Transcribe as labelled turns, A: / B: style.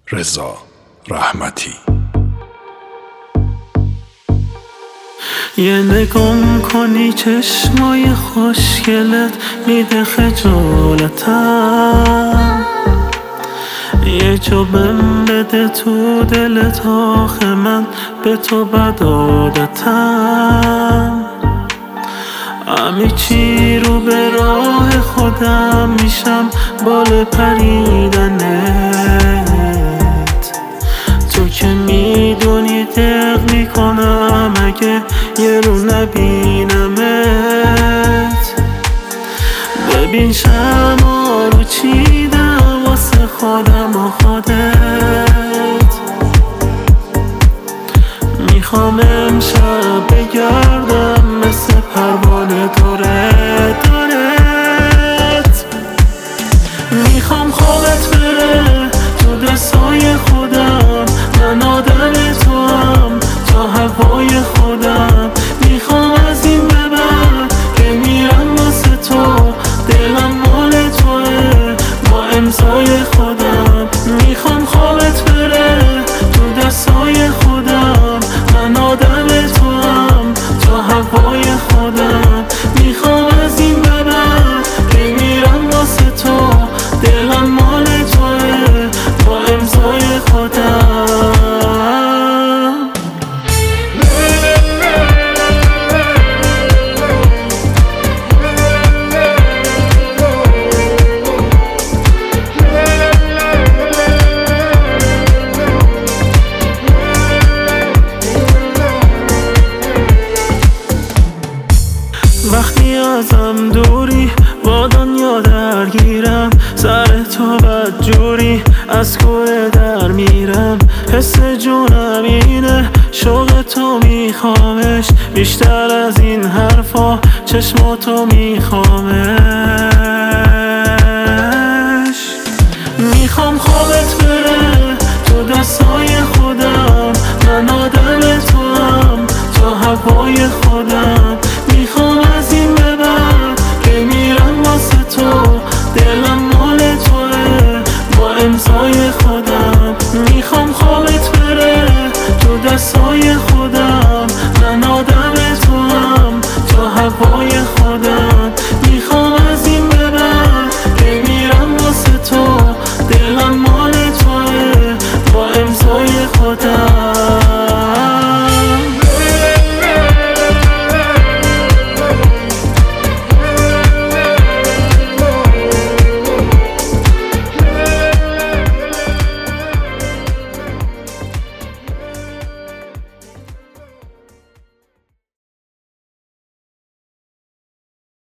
A: رضا رحمتی.
B: یه نگام کنی چشمای خوشگلت میده خجالتم، یه جا بهم بده تو دلت، آخه من به تو بد عادتم. همه چی رو به راه خودم میشم بال پریدنت، تو که میدونی دق میکنم اگه یه رو نبینمت. ببین شمع رو چیدم واسه خودم و خودت، میخوام امشب بگردم مثل پروانه دورت. میخوام خوابت بره تو دستای خودم، من آدم تو هم تا هوای خودم. میخوام از این به بعد که میرم واسه تو، دلم مال توه با امضای خودم. میخوام خوابت بره تو دستای خودم، من آدم تو هم تا هوای خودم. میخوام از این به بعد که میرم واسه تو، دلم مال توه با امضای خودم. وقتی ازم دوری با دنیا درگیرم، سر تو بدجوری از کوه در میرم. حس جونم اینه شوق تو میخوامش، بیشتر از این حرفا چشماتو میخوامش. میخوام خوابت بره تو دستای خودم، من آدم تو هم تا هوای خودم. میخوام از این به بعد که میرم واسه تو، دلم مال توه با امضای خودم.